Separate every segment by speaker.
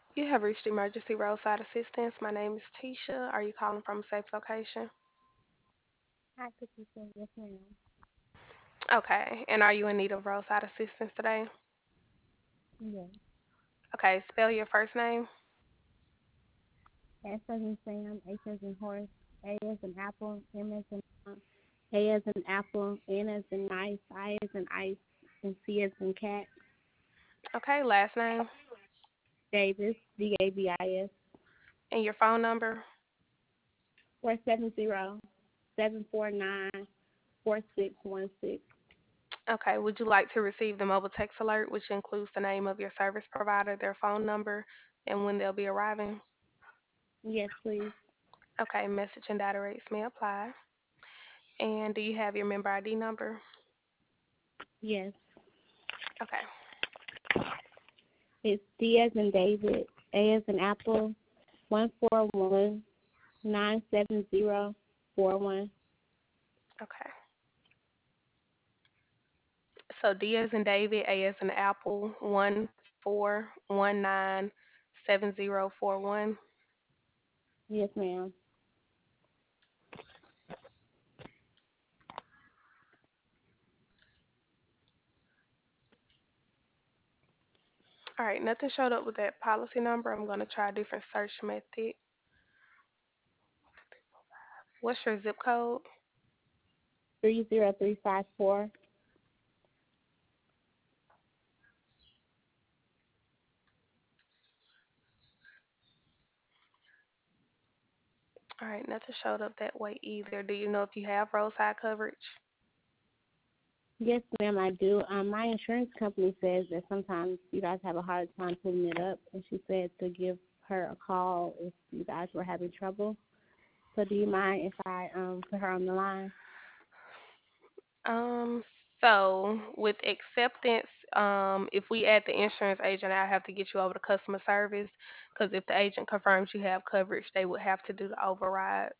Speaker 1: You have reached emergency roadside assistance. My name is Tisha. Are you calling from a safe location?
Speaker 2: Hi, Katisha. Yes, ma'am.
Speaker 1: Okay. And are you in need of roadside assistance today?
Speaker 2: Yes.
Speaker 1: Okay. Spell your first name
Speaker 2: S as in Sam, H as in horse, A as in apple, M as in A as in apple, N as in nice, I as in ice, and C as in cat.
Speaker 1: Okay. Last name
Speaker 2: Davis, Davis,
Speaker 1: and your phone number.
Speaker 2: 470-749-4616.
Speaker 1: Okay. Would you like to receive the mobile text alert, which includes the name of your service provider, their phone number, and when they'll be arriving?
Speaker 2: Yes, please.
Speaker 1: Okay. Message and data rates may apply. And do you have your member ID number?
Speaker 2: Yes.
Speaker 1: Okay.
Speaker 2: It's D as in David, A as in apple, 141-970-41.
Speaker 1: Okay. So D as in David, A as in Apple, 14197041.
Speaker 2: Yes, ma'am.
Speaker 1: All right, nothing showed up with that policy number. I'm going to try a different search method. What's your zip code?
Speaker 2: 30354.
Speaker 1: All right, nothing showed up that way either. Do you know if you have roadside coverage?
Speaker 2: Yes, ma'am, I do. My insurance company says that sometimes you guys have a hard time putting it up, and she said to give her a call if you guys were having trouble. So, do you mind if I put her on the line?
Speaker 1: Um, so with acceptance, if we add the insurance agent, I have to get you over to customer service because if the agent confirms you have coverage, they would have to do the override.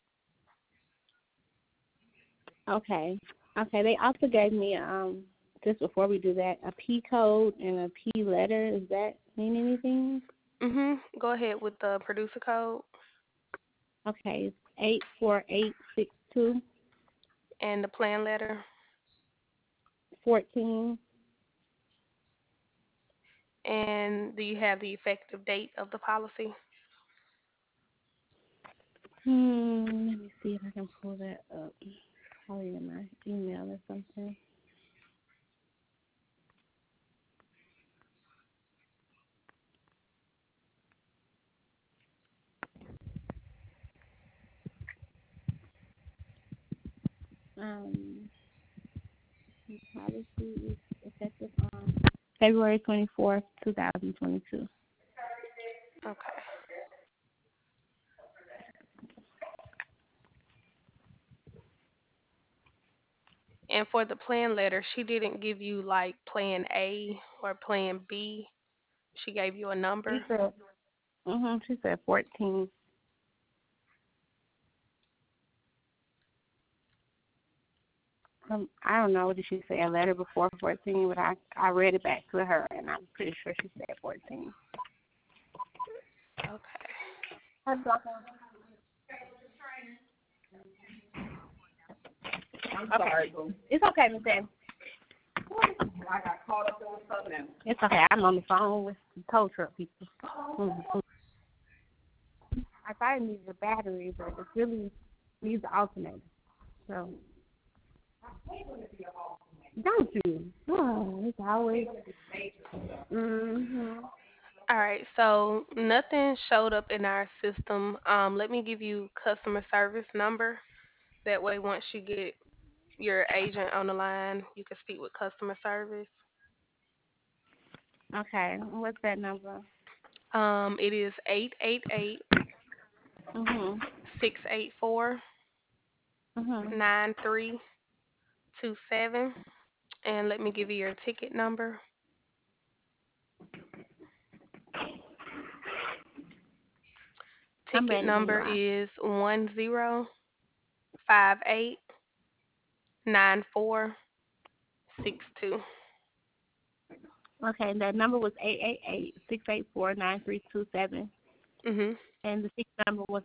Speaker 2: Okay. Okay. They also gave me just before we do that a P code and a P letter. Does that mean anything?
Speaker 1: Go ahead with the producer code
Speaker 2: Okay. It's 84862
Speaker 1: and the plan letter.
Speaker 2: 14.
Speaker 1: And do you have the effective date of the policy?
Speaker 2: Let me see if I can pull that up. Probably in my email or something. Um, the policy is effective on February 24th, 2022.
Speaker 1: Okay. And for the plan letter, she didn't give you like plan A or plan B. She gave you a
Speaker 2: She
Speaker 1: number.
Speaker 2: said, she said 14. I don't know, did she say a letter before 14? But I read it back to her, and I'm pretty sure she said 14.
Speaker 1: Okay.
Speaker 2: I'm sorry, boo. It's okay, Miss Ann. I got caught up on something else. It's okay. I'm on the phone with the tow truck people. Mhm. I thought it needed a battery, but it really needs an alternator. So, don't you? Oh, it's always. Mhm.
Speaker 1: All right. So nothing showed up in our system. Let me give you customer service number. That way, once you get your agent on the line, you can speak with customer service.
Speaker 2: Okay. What's that number?
Speaker 1: It is 888
Speaker 2: Mhm.
Speaker 1: 684
Speaker 2: Mhm.
Speaker 1: 9327. And let me give you your ticket number.
Speaker 2: I'm
Speaker 1: Ticket
Speaker 2: ready when you
Speaker 1: number
Speaker 2: are.
Speaker 1: is 10589462.
Speaker 2: Okay, that number was 888-684-9327.
Speaker 1: Mhm.
Speaker 2: And the six number was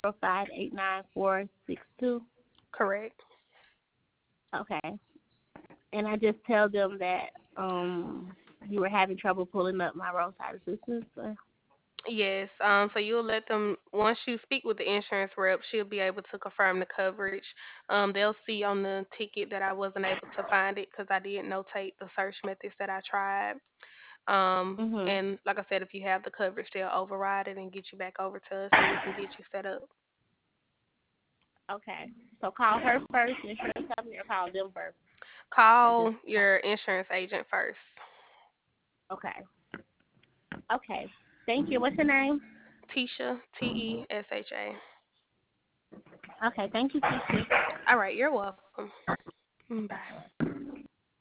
Speaker 2: 105-894-62.
Speaker 1: Correct.
Speaker 2: Okay. And I just tell them that you were having trouble pulling up my roadside assistance.
Speaker 1: Yes. So you'll let them once you speak with the insurance rep, she'll be able to confirm the coverage. They'll see on the ticket that I wasn't able to find it because I did notate the search methods that I tried.
Speaker 2: Mhm.
Speaker 1: And like I said, if you have the coverage, they'll override it and get you back over to us, and we can get you set up.
Speaker 2: Okay. So call her first, insurance company, or call them first, or just
Speaker 1: Call
Speaker 2: call.
Speaker 1: your insurance agent first.
Speaker 2: Okay. Okay. Thank you. What's your name?
Speaker 1: Tisha, Tesha.
Speaker 2: Okay. Thank you, Tisha.
Speaker 1: All right, you're welcome. Bye.